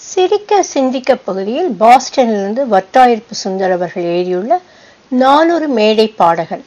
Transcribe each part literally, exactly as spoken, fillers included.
சிரிக்க சிந்திக்க பகுதியில் பாஸ்டனிலிருந்து வட்டாயிருப்பு சுந்தர் அவர்கள் எழுதியுள்ள நானூறு மேடை பாடகன்.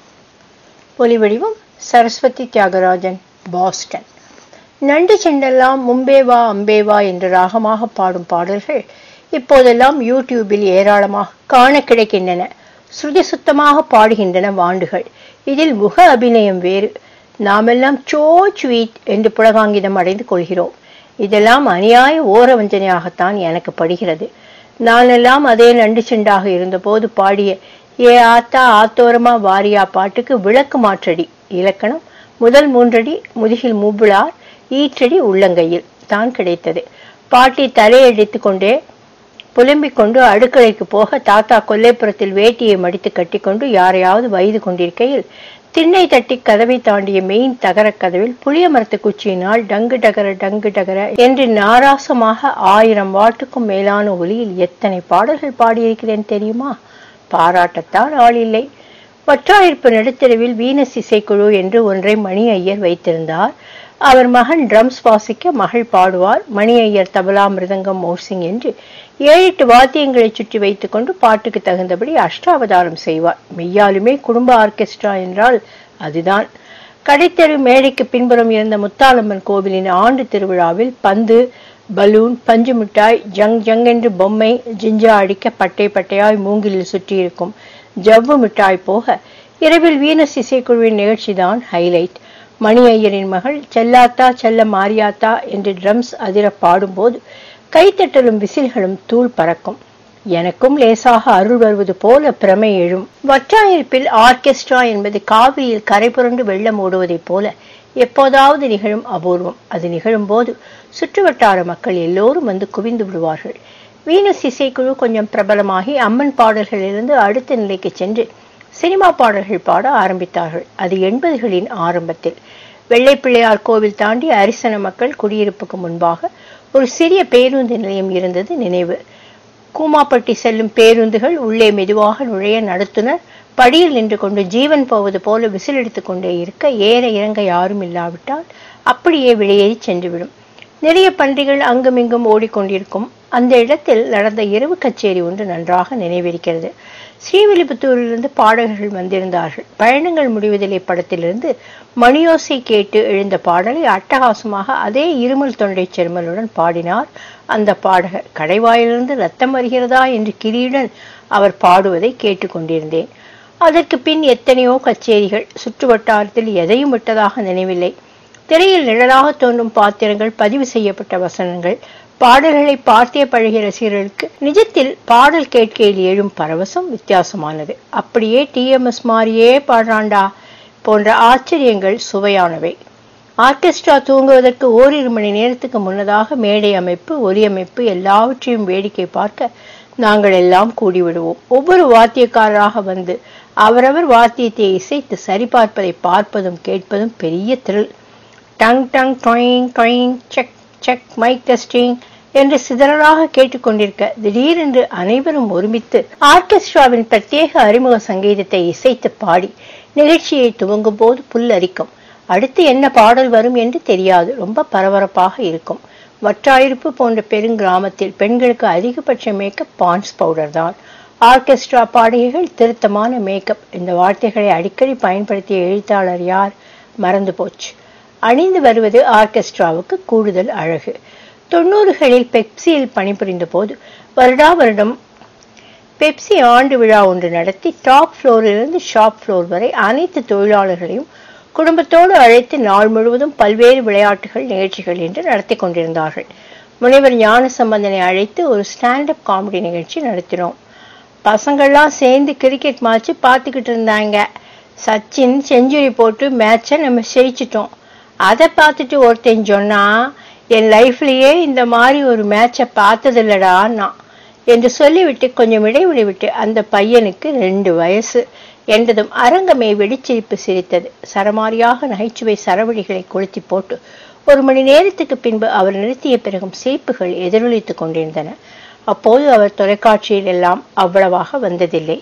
ஒலிவடிவம் சரஸ்வதி தியாகராஜன், பாஸ்டன். நண்டு செண்டெல்லாம் மும்பேவா அம்பேவா என்று ராகமாக பாடும் பாடல்கள் இப்போதெல்லாம் யூடியூபில் ஏராளமாக காண கிடைக்கின்றன. ஸ்ருதி சுத்தமாக பாடுகின்றன வாண்டுகள். இதில் முக அபிநயம் வேறு. நாமெல்லாம் சோ ஸ்வீட் என்று புலகாங்கிதம் அடைந்து கொள்கிறோம். இதெல்லாம் அநியாய ஓரவஞ்சனையாகத்தான் எனக்கு படுகிறது. நானெல்லாம் அதே நண்டு செண்டாக இருந்தபோது பாடிய ஏ ஆத்தா ஆத்தோரமா வாரியா பாட்டுக்கு விளக்கு மாற்றடி. இலக்கணம் முதல் மூன்றடி முதுகில் மூபிளார், ஈற்றடி உள்ளங்கையில் தான் கிடைத்தது. பாட்டி தலையடித்து கொண்டே புலம்பிக் கொண்டு அடுக்கலைக்கு போக தாத்தா கொல்லைப்புறத்தில் வேட்டியை மடித்து கட்டிக்கொண்டு யாரையாவது வயது கொண்டிருக்கையில் திண்ணை தட்டி கதவை தாண்டிய மெயின் தகர கதவில் புளிய மரத்து குச்சியினால் டங்கு டகர டங்கு டகர என்று நாராசமாக ஆயிரம் வாட்டுக்கும் மேலான ஒலியில் எத்தனை பாடல்கள் பாடியிருக்கிறேன் தெரியுமா? பாராட்டத்தான் ஆள் இல்லை. வற்றாயிருப்பு நடுத்தெருவில் வீனஸ் இசைக்குழு என்று ஒன்றை மணி ஐயர் வைத்திருந்தார். அவர் மகன் ட்ரம்ஸ் வாசிக்க, மகள் பாடுவார். மணி ஐயர் தபலா, மிருதங்கம், மோர்சிங் என்று ஏழு எட்டு வாத்தியங்களை சுற்றி வைத்துக் கொண்டு பாட்டுக்கு தகுந்தபடி அஷ்டாவதாரம் செய்வார். மெய்யாலுமே குடும்ப ஆர்கெஸ்ட்ரா என்றால் அதுதான். கடைத்தெரு மேடைக்கு பின்புறம் இருந்த முத்தாலம்மன் கோவிலின் ஆண்டு திருவிழாவில் பந்து, பலூன், பஞ்சு மிட்டாய், ஜங் ஜங் என்று பொம்மை, ஜிஞ்சா அடிக்க பட்டை பட்டையாய் மூங்கிலில் சுற்றியிருக்கும் ஜவ்வு மிட்டாய் போக இரவில் வீனஸ் இசைக்குழுவின் நிகழ்ச்சிதான் ஹைலைட். மணி ஐயரின் மகள் செல்லாத்தா செல்ல மாரியாத்தா என்று ட்ரம்ஸ் அதிர பாடும்போது கைத்தட்டலும் விசில்களும் தூள் பறக்கும். எனக்கும் லேசாக அருள் வருவது போல பிரமை எழும். வற்றாயிருப்பில் ஆர்கெஸ்ட்ரா என்பது காவிரியில் கரை புரண்டு வெள்ளம் ஓடுவதைப் போல எப்போதாவது நிகழும் அபூர்வம். அது நிகழும் போது சுற்றுவட்டார மக்கள் எல்லோரும் வந்து குவிந்து விடுவார்கள். வீனஸ் இசைக்குழு கொஞ்சம் பிரபலமாகி அம்மன் பாடல்களிலிருந்து அடுத்த நிலைக்கு சென்று சினிமா பாடல்கள் பாட ஆரம்பித்தார்கள். அது எண்பதுகளின் ஆரம்பத்தில். வெள்ளை பிள்ளையார் கோவில் தாண்டி அரிசன மக்கள் குடியிருப்புக்கு முன்பாக ஒரு சிறிய பேருந்து நிலையம் இருந்தது நினைவு. கூமாப்பட்டி செல்லும் பேருந்துகள் உள்ளே மெதுவாக நுழைய நடத்துனர் படியில் நின்று கொண்டு ஜீவன் போவது போல விசில் எடுத்து கொண்டே இருக்க ஏற இறங்க யாரும் இல்லாவிட்டால் அப்படியே வெளியேறி சென்றுவிடும். நிறைய பன்றிகள் அங்குமிங்கும் ஓடிக்கொண்டிருக்கும். அந்த இடத்தில் நடந்த இரவு கச்சேரி ஒன்று நன்றாக நினைவிருக்கிறது. ஸ்ரீவில்லிபுத்தூரிலிருந்து பாடகர்கள் வந்திருந்தார்கள். பயணங்கள் முடிவதில்லை படத்திலிருந்து மணியோசை கேட்டு எழுந்த பாடலை அட்டகாசமாக அதே இருமல் தொண்டை செருமலுடன் பாடினார் அந்த பாடகர். கடைவாயிலிருந்து ரத்தம் வருகிறதா என்று கிரியுடன் அவர் பாடுவதை கேட்டுக்கொண்டிருந்தேன். அதற்கு பின் எத்தனையோ கச்சேரிகள். சுற்று வட்டாரத்தில் எதையும் விட்டதாக நினைவில்லை. திரையில் நிழலாக தோன்றும் பாத்திரங்கள், பதிவு செய்யப்பட்ட வசனங்கள், பாடல்களை பார்த்தே பழகிய ரசிகர்களுக்கு நிஜத்தில் பாடல் கேட்கையில் எழும் பரவசம் வித்தியாசமானது. அப்படியே டிஎம்எஸ் மாதிரியே பாடுறாண்டா போன்ற ஆச்சரியங்கள் சுவையானவை. ஆர்கெஸ்ட்ரா தூங்குவதற்கு ஓரிரு மணி நேரத்துக்கு முன்னதாக மேடை அமைப்பு, ஒலி அமைப்பு எல்லாவற்றையும் வேடிக்கை பார்க்க நாங்கள் எல்லாம் கூடிவிடுவோம். ஒவ்வொரு வாத்தியக்காரராக வந்து அவரவர் வாத்தியத்தை இசைத்து சரிபார்ப்பதை பார்ப்பதும் கேட்பதும் பெரிய த்ரில். டங் டங் டொயிங் டொயிங் செக் செக் மைக் டெஸ்டிங் என்று சிதறலாக கேட்டுக்கொண்டிருக்க திடீரென்று அனைவரும் ஒருமித்து ஆர்கெஸ்ட்ராவின் பிரத்யேக அறிமுக சங்கீதத்தை இசைத்து பாடி நிகழ்ச்சியை துவங்கும் போது புல் அரிக்கும். அடுத்து என்ன பாடல் வரும் என்று தெரியாது. ரொம்ப பரபரப்பாக இருக்கும். வற்றாயிருப்பு போன்ற பெருங்கிராமத்தில் பெண்களுக்கு அதிகபட்ச மேக்கப் பான்ஸ் பவுடர் தான். ஆர்கெஸ்ட்ரா பாடகிகள் திருத்தமான மேக்கப். இந்த வார்த்தைகளை அடிக்கடி பயன்படுத்திய எழுத்தாளர் யார்? மறந்து போச்சு. அணிந்து வருவது ஆர்கெஸ்ட்ராவுக்கு கூடுதல் அழகு. தொண்ணூறுகளில் பெப்சியில் பணிபுரிந்த போது வருடா வருடம் பெப்சி ஆண்டு விழா ஒன்று நடத்தி டாப் ஃப்ளோரிலிருந்து ஷாப் ஃப்ளோர் வரை அனைத்து தொழிலாளர்களையும் குடும்பத்தோடு அழைத்து நாள் முழுவதும் பல்வேறு விளையாட்டுகள், நிகழ்ச்சிகள் என்று நடத்தி கொண்டிருந்தார்கள். முனைவர் ஞான சம்பந்தனை அழைத்து ஒரு ஸ்டாண்டப் காமெடி நிகழ்ச்சி நடத்தினோம். பசங்கள்லாம் சேர்ந்து கிரிக்கெட் மேட்ச் பார்த்துக்கிட்டு இருந்தாங்க. சச்சின் செஞ்சுரி போட்டு மேட்சை நம்ம ஜெயிச்சிட்டோம். அதை பார்த்துட்டு ஒருத்தன் சொன்னா, என் லைஃப்லயே இந்த மாதிரி ஒரு மேட்சை பார்த்ததில்லடா நான் என்று சொல்லிவிட்டு கொஞ்சம் இடைவெளி விட்டு அந்த பையனுக்கு ரெண்டு வயசு என்றதும் அரங்கமே வெடிச்சிரிப்பு சிரித்தது. சரமாரியாக நகைச்சுவை சரவடிகளை கொளுத்தி போட்டு ஒரு மணி நேரத்துக்கு பின்பு அவர் நிறுத்திய பிறகும் சிரிப்புகள் எதிரொலித்து கொண்டிருந்தன. அப்போது அவர் தொலைக்காட்சியில் எல்லாம் அவ்வளவாக வந்ததில்லை.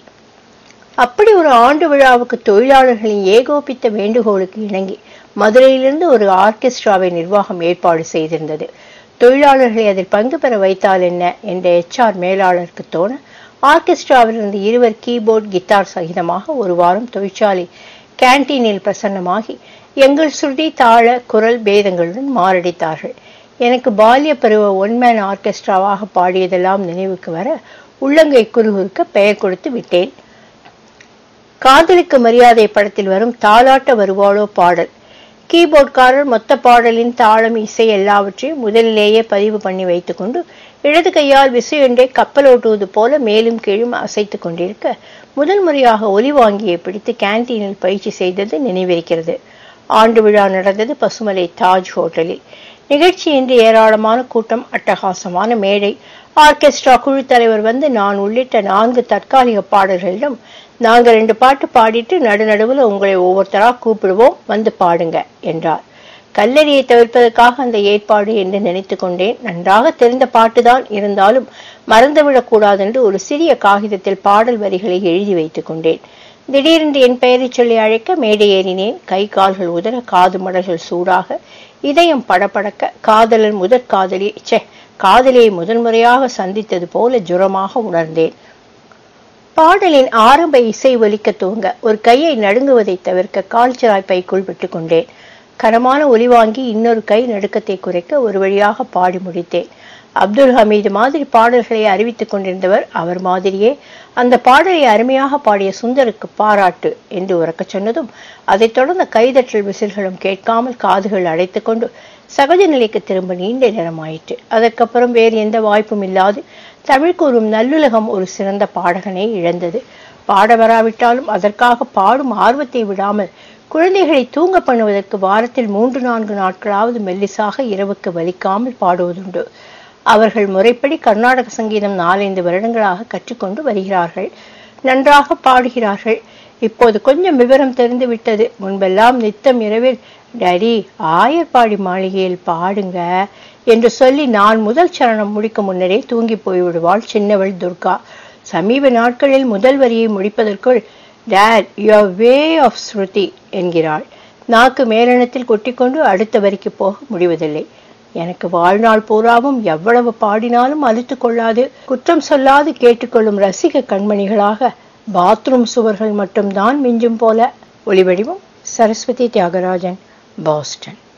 அப்படி ஒரு ஆண்டு விழாவுக்கு தொழிலாளர்களின் ஏகோபித்த வேண்டுகோளுக்கு இணங்கி மதுரையிலிருந்து ஒரு ஆர்கெஸ்ட்ராவை நிர்வாகம் ஏற்பாடு செய்திருந்தது. தொழிலாளர்களை அதில் பங்கு பெற வைத்தால் என்ன என்ற எச்ஆர் மேலாளருக்கு தோண ஆர்கெஸ்ட்ராவிலிருந்து இருவர் கீபோர்ட் கிட்டார் சகிதமாக ஒரு வாரம் தொழிற்சாலை கேன்டீனில் பிரசன்னமாகி எங்கள் சுருதி தாள குரல் பேதங்களுடன் மாரடித்தார்கள். எனக்கு பால்ய பருவ ஒன்மேன் ஆர்கெஸ்ட்ராவாக பாடியதெல்லாம் நினைவுக்கு வர உள்ளங்கை குறுகுறுக்க பெயர் கொடுத்து விட்டேன். காதலுக்கு மரியாதை படத்தில் வரும் தாலாட்ட வருவாளோ பாடல். கீபோர்ட்காரர் மொத்த பாடலின் தாளம் இசை எல்லாவற்றையும் முதலிலேயே பதிவு பண்ணி வைத்துக் கொண்டு இடது கையால் விசையொன்றை கப்பலோட்டுவது போல மேலும் கீழும் அசைத்து கொண்டிருக்க முதல் முறையாக ஒலி வாங்கியை பிடித்து கேன்டீனில் பயிற்சி செய்தது நினைவிருக்கிறது. ஆண்டு விழா நடந்தது பசுமலை தாஜ் ஹோட்டலில். நிகழ்ச்சி என்று ஏராளமான கூட்டம், அட்டகாசமான மேடை. ஆர்கெஸ்ட்ரா குழு தலைவர் வந்து நான் உள்ளிட்ட நான்கு தற்காலிக பாடல்களிடம் நாங்கள் ரெண்டு பாட்டு பாடிட்டு நடுநடுவில் உங்களை ஒவ்வொருத்தரா கூப்பிடுவோம், வந்து பாடுங்க என்றார். கல்லறியை தவிர்ப்பதற்காக அந்த ஏற்பாடு என்று நினைத்து கொண்டேன். நன்றாக தெரிந்த பாட்டுதான், இருந்தாலும் மறந்துவிடக் என்று ஒரு சிறிய காகிதத்தில் பாடல் வரிகளை எழுதி வைத்துக் கொண்டேன். திடீரென்று என் பெயரை சொல்லி அழைக்க மேடை ஏறினேன். கை கால்கள் உதற, காது மடல்கள் சூடாக, இதயம் படபடக்க. காதலன் முதற் காதலி சே காதலியை முதன்முறையாக சந்தித்தது போல ஜுரமாக உணர்ந்தேன். பாடலின் ஆரம்ப இசை ஒலிக்க துவங்க ஒரு கையை நடுங்குவதை தவிர்க்க கால்ச்சிராய் பைக்குள் விட்டுக் கொண்டேன். கனமான ஒலி வாங்கி இன்னொரு கை நடுக்கத்தை குறைக்க ஒரு வழியாக பாடி முடித்தேன். அப்துல் ஹமீது மாதிரி பாடல்களை அறிவித்துக் கொண்டிருந்தவர் அவர் மாதிரியே அந்த பாடலை அருமையாக பாடிய சுந்தருக்கு பாராட்டு என்று உறக்க சொன்னதும் அதைத் தொடர்ந்த கைதட்டல் விசில்களும் கேட்காமல் காதுகள் அடைத்துக் கொண்டு சகஜ நிலைக்கு திரும்ப நீண்ட நேரமாயிற்று. அதற்கப்புறம் வேறு எந்த வாய்ப்பும் இல்லாது தமிழ் கூறும் நல்லுலகம் ஒரு சிறந்த பாடகனை இழந்தது. பாட வராவிட்டாலும் அதற்காக பாடும் ஆர்வத்தை விடாமல் குழந்தைகளை தூங்க பண்ணுவதற்கு வாரத்தில் மூன்று நான்கு நாட்களாவது மெல்லிசாக இரவுக்கு வலிக்காமல் பாடுவதுண்டு. அவர்கள் முறைப்படி கர்நாடக சங்கீதம் நாலைந்து வருடங்களாக கற்றுக்கொண்டு வருகிறார்கள். நன்றாக பாடுகிறார்கள். இப்போது கொஞ்சம் விவரம் தெரிந்து விட்டது. முன்பெல்லாம் நித்தம் இரவில் டேடி ஆயர்பாடி மாளிகையில் பாடுங்க என்று சொல்லி நான் முதல் சரணம் முடிக்கும் முன்னரே தூங்கி போய்விடுவாள் சின்னவள் துர்கா. சமீப நாட்களில் முதல் வரியை முடிப்பதற்குள் date your way off shruti என்கிறாள். நாக்கு மேலெண்ணத்தில் கொட்டிக்கொண்டு அடுத்த வரிக்கு போக முடிவதில்லை. எனக்கு வாழ்நாள் பூராவும் எவ்வளவு பாடினாலும் அழுத்து கொள்ளாது, குற்றம் சொல்லாது கேட்டுக்கொள்ளும் ரசிக கண்மணிகளாக பாத்ரூம் சுவர்கள் மட்டும்தான் மிஞ்சும் போல. ஒளிவடிவம் சரஸ்வதி தியாகராஜன், பாஸ்டன்.